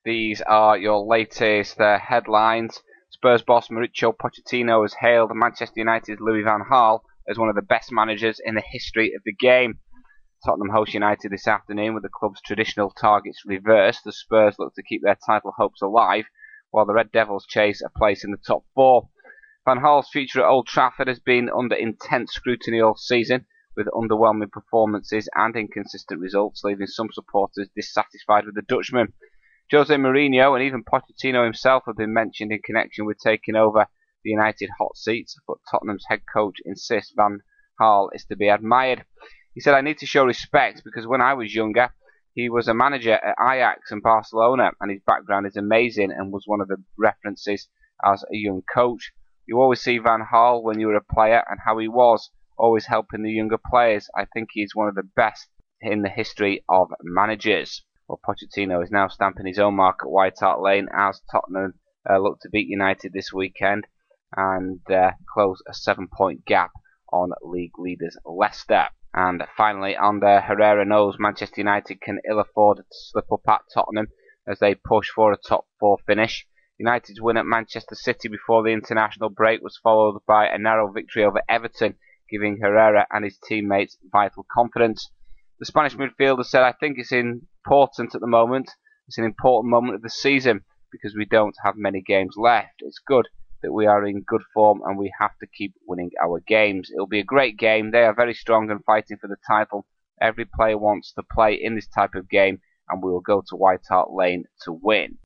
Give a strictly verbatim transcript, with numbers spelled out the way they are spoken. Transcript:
These are your latest uh, headlines. Spurs boss Mauricio Pochettino has hailed Manchester United's Louis van Gaal as one of the best managers in the history of the game. Tottenham host United this afternoon with the club's traditional targets reversed. The Spurs look to keep their title hopes alive, while the Red Devils chase a place in the top four. Van Gaal's future at Old Trafford has been under intense scrutiny all season, with underwhelming performances and inconsistent results, leaving some supporters dissatisfied with the Dutchman. Jose Mourinho and even Pochettino himself have been mentioned in connection with taking over the United hot seats, but Tottenham's head coach insists Van Gaal is to be admired. He said, "I need to show respect because when I was younger, he was a manager at Ajax and Barcelona, and his background is amazing and was one of the references as a young coach. You always see Van Gaal when you were a player and how he was, always helping the younger players. I think he's one of the best in the history of managers." Well, Pochettino is now stamping his own mark at White Hart Lane as Tottenham uh, look to beat United this weekend and uh, close a seven-point gap on league leaders Leicester. And finally, on the Herrera knows Manchester United can ill afford to slip up at Tottenham as they push for a top four finish. United's win at Manchester City before the international break was followed by a narrow victory over Everton, giving Herrera and his teammates vital confidence. The Spanish midfielder said, "I think it's important at the moment. It's an important moment of the season because we don't have many games left. It's good that we are in good form and we have to keep winning our games. It'll be a great game. They are very strong and fighting for the title. Every player wants to play in this type of game and we will go to White Hart Lane to win."